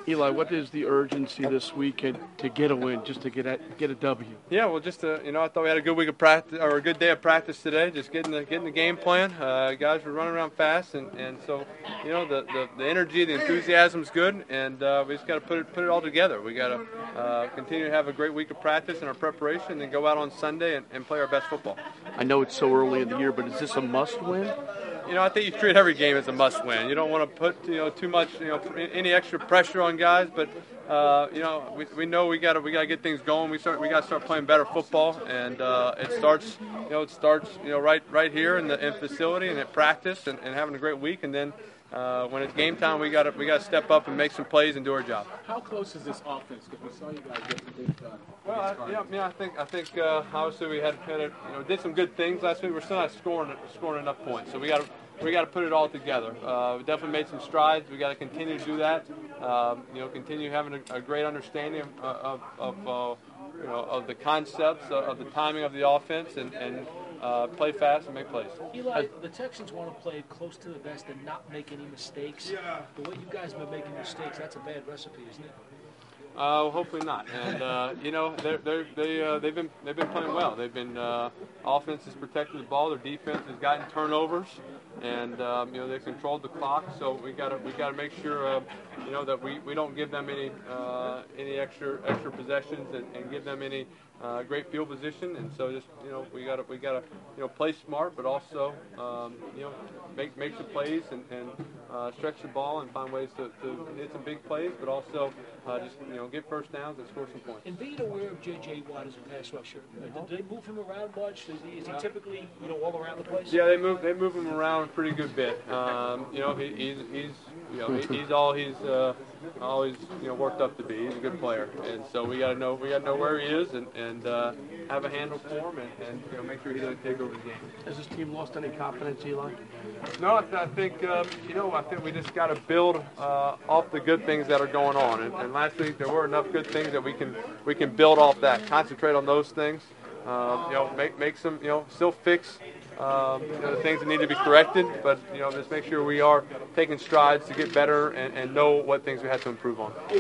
Eli, what is the urgency this weekend to get a win, just to get a W? Yeah, well, just I thought we had a good week of practice, or a good day of practice today. Just getting the game plan. Guys were running around fast, and so the energy, the enthusiasm is good, and we just got to put it all together. We got to continue to have a great week of practice in our preparation, and then go out on Sunday and play our best football. I know it's so early in the year, but is this a must-win? I think you treat every game as a must-win. You don't want to put too much any extra pressure on guys, but we know we got to get things going. We got to start playing better football, and it starts right here in the facility and at practice and having a great week, and then when it's game time, we got to step up and make some plays and do our job. How close is this offense? Because we saw you guys get some things done. Well, I think obviously we had did some good things last week. We're still not scoring enough points, so we got to put it all together. We definitely made some strides. We got to continue to do that. Continue having a great understanding of the concepts of the timing of the offense and play fast and make plays. Eli, the Texans want to play close to the vest and not make any mistakes. The way you guys have been making mistakes, that's a bad recipe, isn't it? Hopefully not. And they've been playing well. They've been offense has protected the ball. Their defense has gotten turnovers, and they've controlled the clock. So we got to make sure that we don't give them any extra possessions and give them any great field position. And so just we got to play smart, but also make some plays and stretch the ball and find ways to hit some big plays, but also just get first downs and score some points. And being aware of J.J. Watt as a pass rusher, do they move him around much? Is he typically all around the place? Yeah, they move him around a pretty good bit. He's always worked up to be. He's a good player, and so we got to know where he is and have a handle for him and make sure he doesn't take over the game. Has this team lost any confidence, Eli? No, I think we just got to build off the good things that are going on. And last week there were enough good things that we can build off that. Concentrate on those things. Make some still fix the things that need to be corrected, but just make sure we are taking strides to get better and know what things we have to improve on.